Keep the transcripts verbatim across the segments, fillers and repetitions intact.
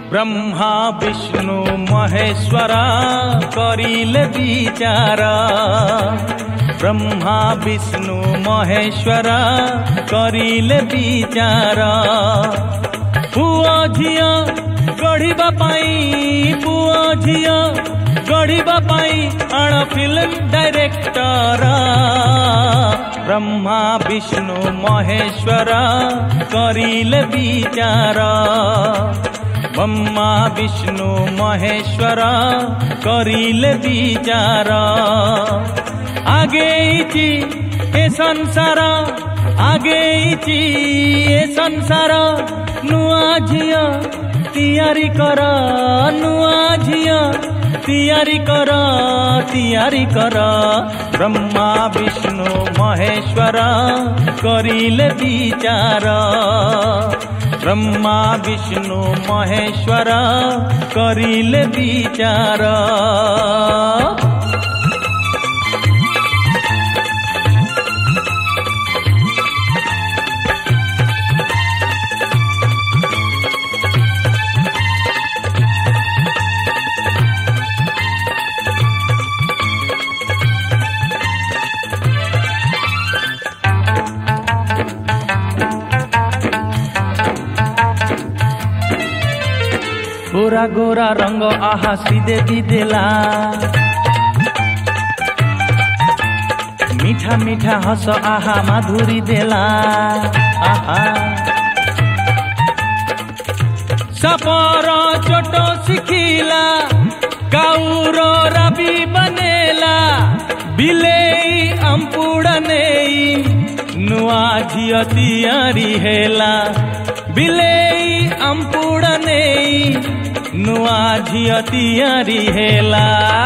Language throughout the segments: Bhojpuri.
ब्रह्मा विष्णु महेश्वर करिले विचार ब्रह्मा विष्णु महेश्वर करिले विचार पुओ झियो गढ़िबा पाई पुओ झियो गढ़िबा पाई आण फिल्म डायरेक्टर ब्रह्मा विष्णु महेश्वर करिले विचार ब्रह्मा विष्णु महेश्वर करिले विचार आगे इची ए संसार आगे इची ए संसार नुआ झियो तियारी कर नुआ झियो तियारी कर तियारी कर ब्रह्मा विष्णु महेश्वर करिले विचार ब्रह्मा विष्णु महेश्वर करिले विचार गोरा गोरा रंग आहा सीधे दी देला मीठा मीठा हस आहा माधुरी देला आहा सपर चोट शिखिला काउर रवि बनेला बिलेई अंपुड़ा नेई नुआ झियो तियारी हेला बिलेई अंपुड़ा नेई नुआ झियो तियारी हेला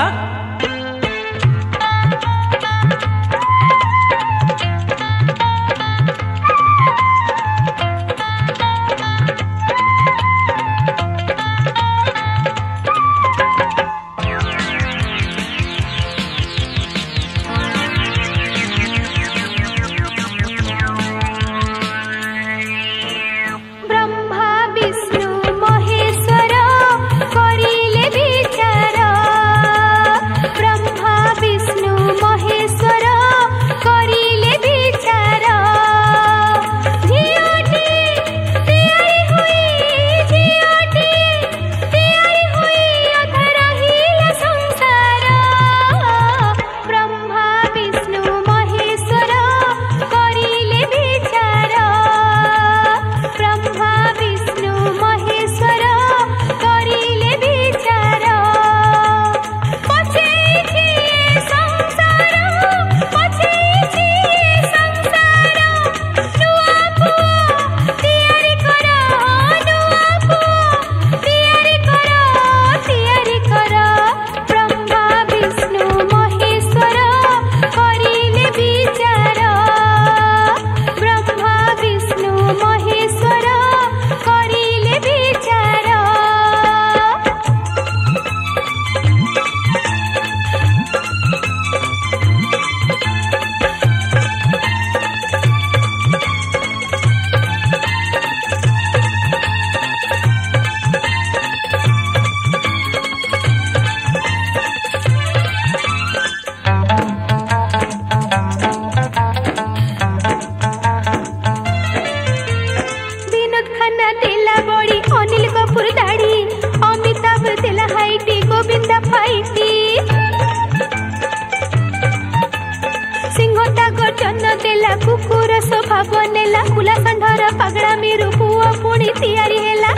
कुकुर सोफा बनेला फुला संढर पगड़ा मेरु पुओ पुणी तियारी हेला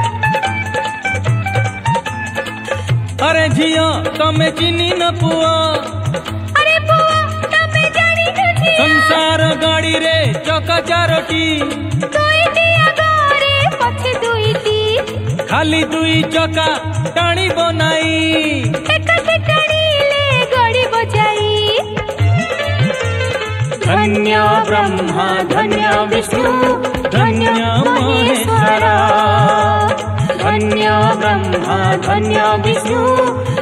अरे झियो तमे चिनी न पुओ अरे पुओ तमे जानी न झियो संसार गाड़ी रे चका चारोटी दुईटी आगरे पछे दुईटी खाली दुई चका टाणी बनाई एकाठी टाणीले गड़ी बजाई धन्य ब्रह्मा धन्य विष्णु धन्य महेश्वर धन्य ब्रह्मा धन्य विष्णु